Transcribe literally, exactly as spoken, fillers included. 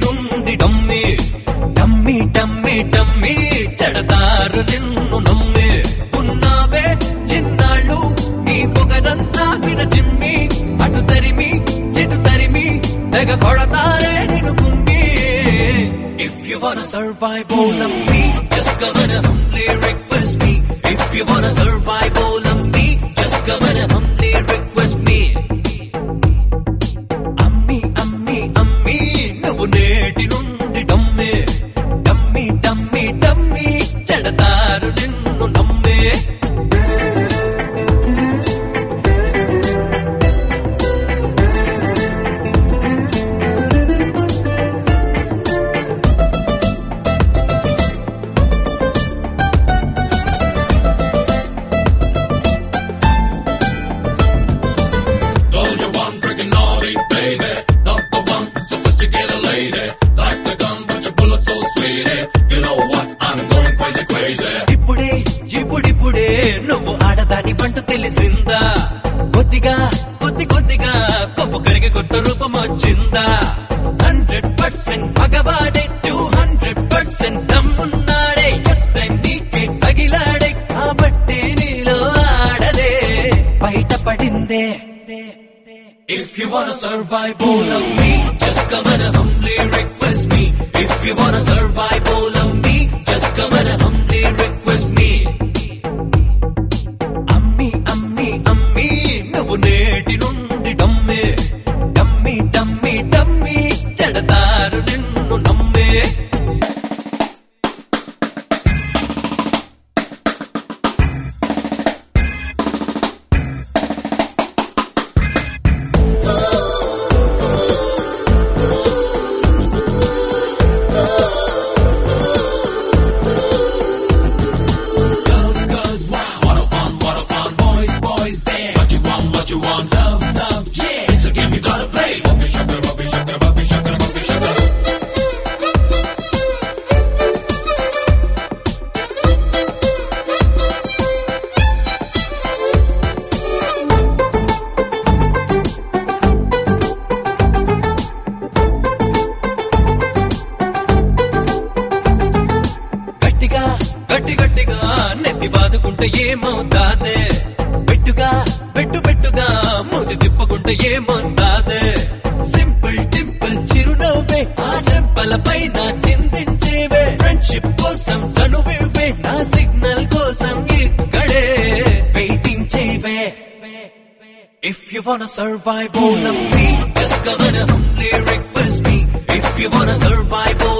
నుండి dummy dummy dummy dummy చెడతారు నిన్ను నమ్మి ఉన్నావే ఎన్నాళ్ళు నీ పొగరంతా విరచిమ్మి అటు తరిమి చెడు తరిమి తెగ కొడతారే నిన్ను కుమ్మి. If you wanna survive all of me, just come and humbly request me. If you wanna survive all of me, just come and humbly request me. అమ్మి అమ్మి అమ్మి నువ్వు నేటి నుండి డమ్మి డమ్మి డమ్మి డమ్మి చెడతారు నిన్ను నమ్మి. Baby, not the one sophisticated lady, like the gun but your bullet so sweet. You know what? I'm going crazy crazy. ఇప్పుడే ఇప్పుడిప్పుడే నువ్వు ఆడదాని వంట తెలిసిందా కొద్దిగా కొద్ది కొద్దిగా కొప్పు కరిగి కొత్త రూపం వచ్చిందా. హండ్రెడ్ పర్సెంట్ మగవాడే టూ హండ్రెడ్ పర్సెంట్ దమ్మున్నాడే ఫస్ట్ టైం నీకే తగిలాడే కాబట్టి నీలో ఆడదే బయటపడిందే. If you wanna survive all of me, just come and humbly request me. If you wanna survive all of me, just come and humbly request me. అమ్మి అమ్మి అమ్మి నువ్వు నేటి నుండి డమ్మి డమ్మి డమ్మి డమ్మి చెడతారు నిన్ను నమ్మి. What you want, love, love, yeah. It's a game you gotta play. Bumpi shakra, bumpi shakra, bumpi shakra, bumpi shakra. గట్టిగా గట్టి గట్టిగా నెత్తి బాదుకుంటే ఏమవుతాదే పెట్టుగా పెట్టు పెట్టుగా మూతి తిప్పుకుంటే ఏమొస్తాదే. సింపుల్ టింపుల్ చిరునవ్వే ఆ చెంపల పైన చిందించేవే ఫ్రెండ్షిప్ కోసం చనువివే నా సిగ్నల్ కోసం ఇక్కడే వెయిటింగ్ చేయవే. If you wanna survive all of me, just come and humbly request me. If you wanna survive all